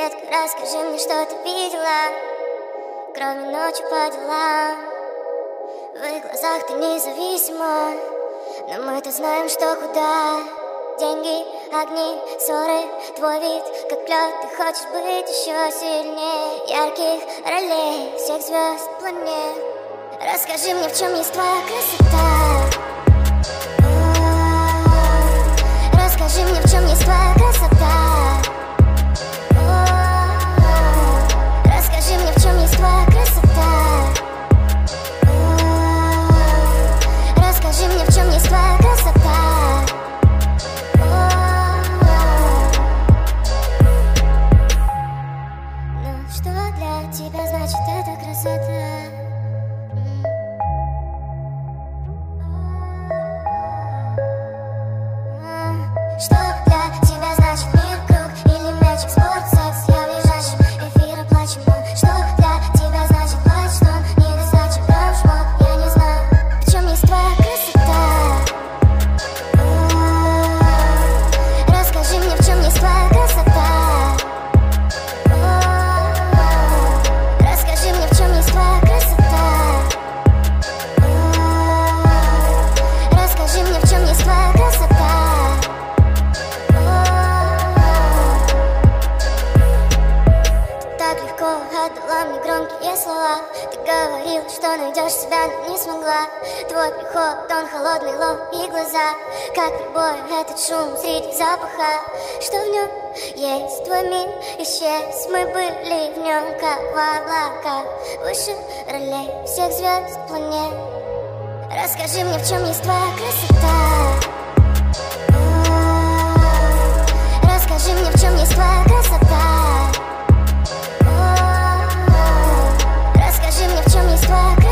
детка, расскажи мне, что ты видела, кроме ночи по делам. В их глазах ты независима, но мы-то знаем, что куда. Деньги, огни, ссоры, твой вид, как лед. Ты хочешь быть еще сильнее ярких ролей всех звезд планет. Расскажи мне, в чем есть твоя красота. Расскажи мне, в чем есть твоя красота. Расскажи мне, в чем есть твоя красота. Расскажи мне, в чем есть твоя красота. Ну, что для тебя значит эта красота? Что для тебя значит мир, круг или мячик, спорт, секс? Я в лежащем эфире плачем, но что для тебя значит плач, что недостача, прям шмот, я не знаю. В чем есть твоя красота? Расскажи мне, в чем есть твоя красота. Расскажи мне, в чем есть твоя красота. Расскажи мне, в чем есть твоя красота. Так легко отдала мне громкие слова. Ты говорил, что найдешь себя, но не смогла. Твой приход, он холодный, лоб и глаза. Как прибой этот шум среди запаха. Что в нем есть? Твой мир исчез. Мы были в нем, как в облаках, выше ролей всех звезд планет. Расскажи мне, в чем есть твоя красота. Расскажи мне, в чем есть твоя красота. Расскажи мне, в чем есть твоя красота.